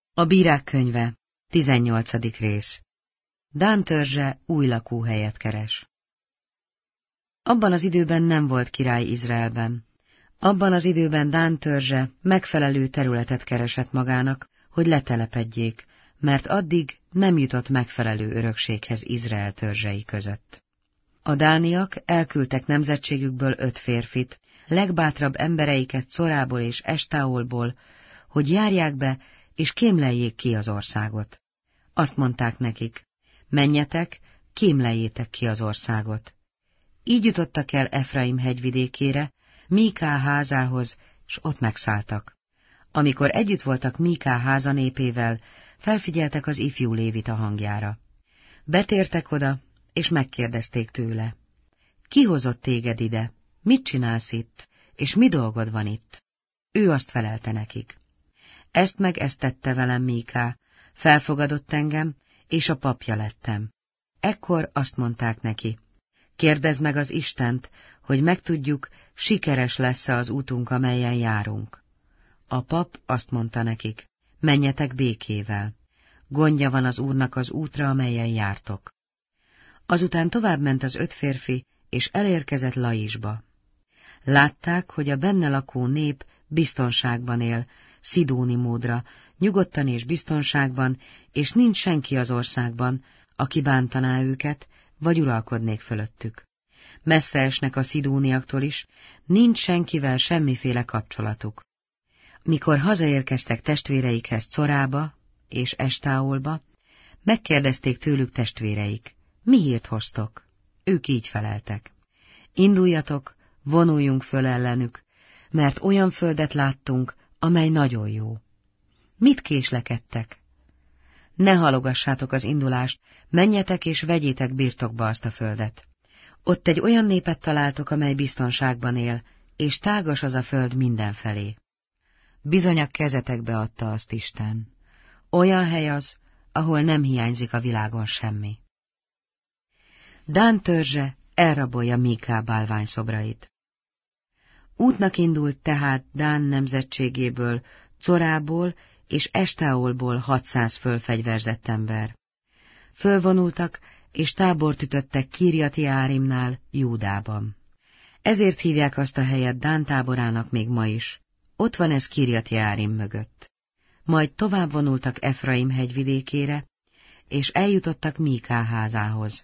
A Bírák könyve, 18. rész. Dán törzse új lakóhelyet keres. Abban az időben nem volt király Izraelben. Abban az időben Dán törzse megfelelő területet keresett magának, hogy letelepedjék, mert addig nem jutott megfelelő örökséghez Izrael törzsei között. A dániak elküldtek nemzetségükből 5 férfit, legbátrabb embereiket Corából és Estáolból, hogy járják be és kémleljék ki az országot. Azt mondták nekik, menjetek, kémleljétek ki az országot. Így jutottak el Efraim hegyvidékére, Míká házához, s ott megszálltak. Amikor együtt voltak Míká háza népével, felfigyeltek az ifjú lévita hangjára. Betértek oda, és megkérdezték tőle. Ki hozott téged ide? Mit csinálsz itt? És mi dolgod van itt? Ő azt felelte nekik. Ezt meg ezt tette velem Míká, felfogadott engem, és a papja lettem. Ekkor azt mondták neki, kérdezd meg az Istent, hogy megtudjuk, sikeres lesz-e az útunk, amelyen járunk. A pap azt mondta nekik, menjetek békével. Gondja van az Úrnak az útra, amelyen jártok. Azután továbbment az 5 férfi, és elérkezett Laisba. Látták, hogy a benne lakó nép biztonságban él, szidóni módra, nyugodtan és biztonságban, és nincs senki az országban, aki bántaná őket, vagy uralkodnék fölöttük. Messze esnek a szidóniaktól is, nincs senkivel semmiféle kapcsolatuk. Mikor hazaérkeztek testvéreikhez Corába és Estáolba, megkérdezték tőlük testvéreik, mi hírt hoztok? Ők így feleltek. Induljatok, vonuljunk föl ellenük, mert olyan földet láttunk, amely nagyon jó. Mit késlekedtek? Ne halogassátok az indulást, menjetek és vegyétek birtokba azt a földet. Ott egy olyan népet találtok, amely biztonságban él, és tágas az a föld mindenfelé. Bizony a kezetekbe adta azt Isten. Olyan hely az, ahol nem hiányzik a világon semmi. Dán törzse elrabolja Míká bálványszobrait. Útnak indult tehát Dán nemzetségéből, Corából és Estáolból 600 fölfegyverzett ember. Fölvonultak, és tábort ütöttek Kirjati-Jeárimnál, Júdában. Ezért hívják azt a helyet Dán táborának még ma is. Ott van ez Kirjati-Jeárim mögött. Majd tovább vonultak Efraim hegyvidékére, és eljutottak Míká házához.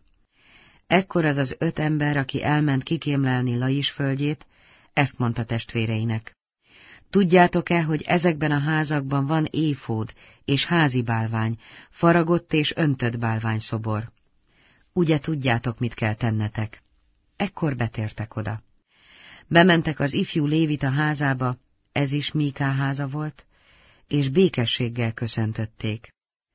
Ekkor az 5 ember, aki elment kikémlelni Lais földjét, ezt mondta testvéreinek. Tudjátok-e, hogy ezekben a házakban van éfód és házi bálvány, faragott és öntött bálványszobor? Ugye tudjátok, mit kell tennetek? Ekkor betértek oda. Bementek az ifjú lévita házába, ez is Míká háza volt, és békességgel köszöntötték.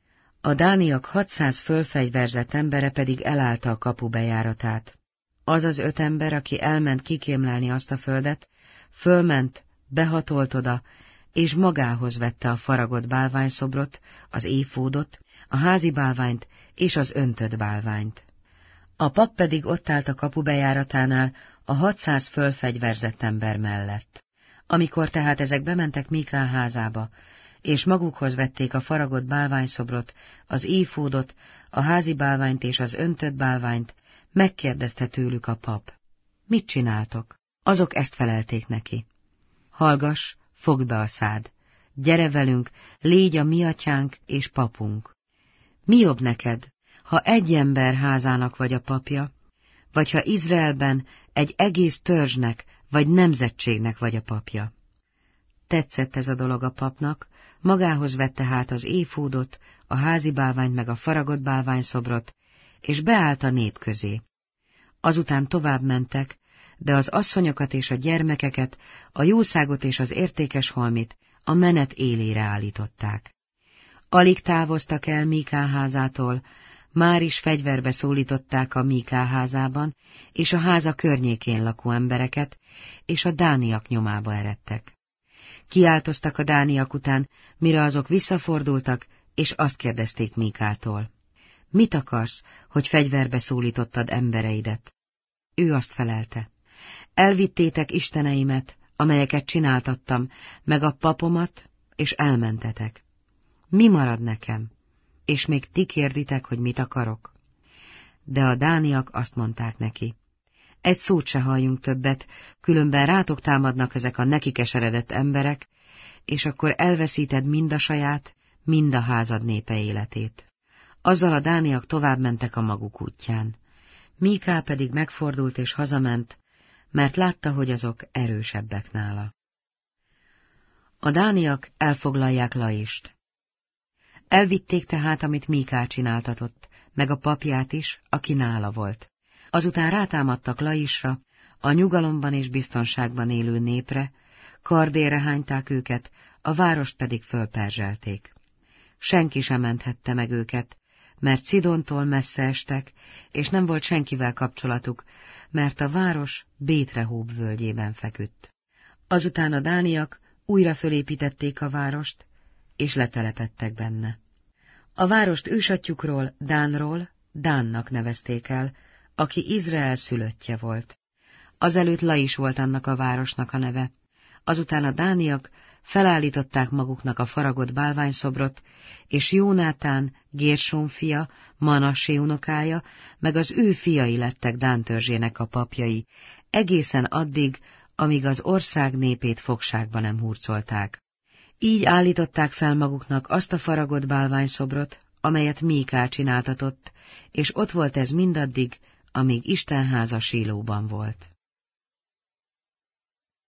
A dániak 600 fölfegyverzett embere pedig elállta a kapu bejáratát. Az 5 ember, aki elment kikémlelni azt a földet, fölment, behatolt oda, és magához vette a faragott bálványszobrot, az éfódot, a házi bálványt és az öntött bálványt. A pap pedig ott állt a kapu bejáratánál a 600 fölfegyverzett ember mellett. Amikor tehát ezek bementek Míká házába, és magukhoz vették a faragott bálványszobrot, az éfódot, a házi bálványt és az öntött bálványt, megkérdezte tőlük a pap. Mit csináltok? Azok ezt felelték neki. Hallgass, fogd be a szád. Gyere velünk, légy a mi atyánk és papunk. Mi jobb neked, ha egy ember házának vagy a papja, vagy ha Izraelben egy egész törzsnek vagy nemzetségnek vagy a papja? Tetszett ez a dolog a papnak, magához vette hát az éfódot, a házi bálványt meg a faragott bálványszobrot, és beállt a nép közé. Azután tovább mentek, de az asszonyokat és a gyermekeket, a jószágot és az értékes holmit a menet élére állították. Alig távoztak el Míká házától, már is fegyverbe szólították a Míká házában, és a háza környékén lakó embereket, és a dániak nyomába eredtek. Kiáltoztak a dániak után, mire azok visszafordultak, és azt kérdezték Míkától. Mit akarsz, hogy fegyverbe szólítottad embereidet? Ő azt felelte. Elvittétek isteneimet, amelyeket csináltattam, meg a papomat, és elmentetek. mi marad nekem? És még ti kérditek, hogy mit akarok? De a dániak azt mondták neki: egy szót se halljunk többet, különben rátok támadnak ezek a nekikeseredett emberek, és akkor elveszíted mind a saját, mind a házad népe életét. Azzal a dániak tovább mentek a maguk útján. Míká pedig megfordult és hazament, mert látta, hogy azok erősebbek nála. A dániak elfoglalják Laist. Elvitték tehát, amit Míká csináltatott, meg a papját is, aki nála volt. Azután rátámadtak Laisra, a nyugalomban és biztonságban élő népre, kardérre hányták őket, a várost pedig fölperzselték. Senki sem menthette meg őket, mert Szidontól messze estek, és nem volt senkivel kapcsolatuk, mert a város Bétrehób völgyében feküdt. Azután a dániak újra fölépítették a várost, és letelepedtek benne. A várost ősatyjukról, Dánról, Dánnak nevezték el, aki Izrael szülöttje volt. Azelőtt Lais volt annak a városnak a neve. Azután a dániak felállították maguknak a faragott bálványszobrot, és Jónátán, Gérsón fia, Manassé unokája, meg az ő fiai lettek Dán törzsének a papjai, egészen addig, amíg az ország népét fogságba nem hurcolták. Így állították fel maguknak azt a faragott bálványszobrot, amelyet Míká csináltatott, és ott volt ez mindaddig, amíg Isten háza Sílóban volt.